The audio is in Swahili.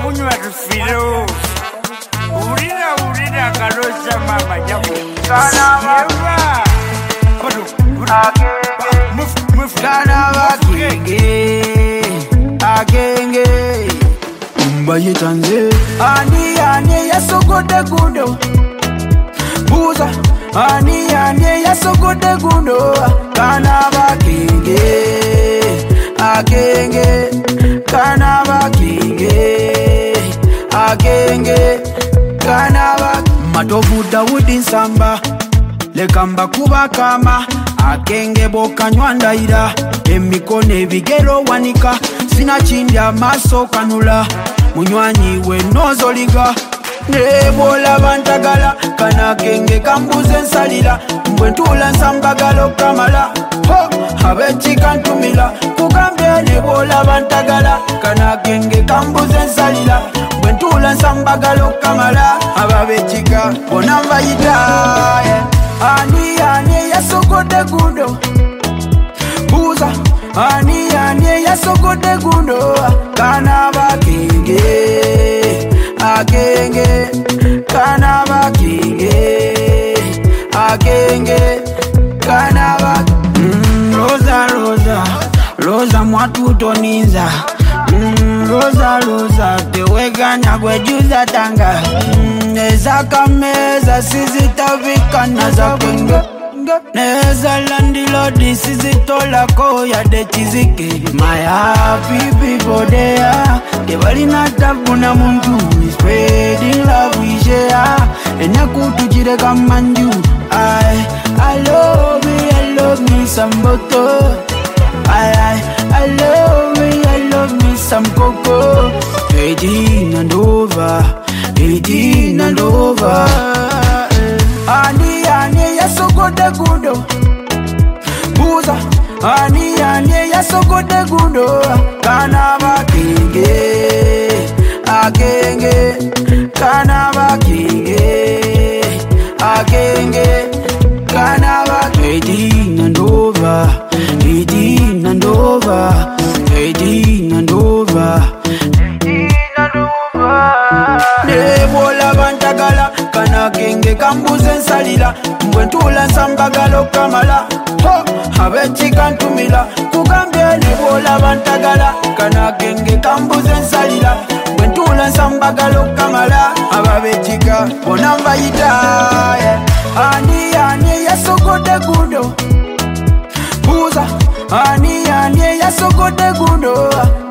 kunywa tufilo urira kaloza mama nyamu kana baba Kana agenge Mbaye tanze Ani yasogote gundo Buza Ani yasogote gundo Kana agenge Kana agenge Kana Matovu Dawudi Nsamba Lekamba kuba kama Akenge boka nywanda ira Emikone bigero wanika Sina chindi amaso kanula Munywanyi we nozoliga Nebola bantagala Kana kenge kambuze nsalila Mbwentula nsambagalo kamala Ho, habechi kantumila Kugambye nebola bantagala Kana kenge kambuze nsalila Mbwentula nsambagalo kamala Ababechika bonamba yita Ani yasogote gundo Buza Ani yasogote gundo Kana agenge Kana agenge Kana Rosa mwatu toniza Rosa teweganya gwejuza tanga Neza kameza sizitavika naza kwenge Neza landilodi sizitola koya de chizike My happy people there Kebali natabuna muntu Spreading love we share Enya kutujire kamanju I love me some boto I love me some cocoa 18 and over Ani yasogote gundo Buza Ani yasogote gundo Kana agenge Kana agenge Kana 18 and over 18 and over 18 and over Nebola bantagala Kana kenge kambuze nsalila Mbwentula nsambagalo kamala Ho, habechi kantumila Kugambye nebola bantagala Kana kenge kambuze nsalila Mbwentula nsambagalo kamala Ababechika bonamba yita Ani yasogote gundo Buza Ani yasogote gundo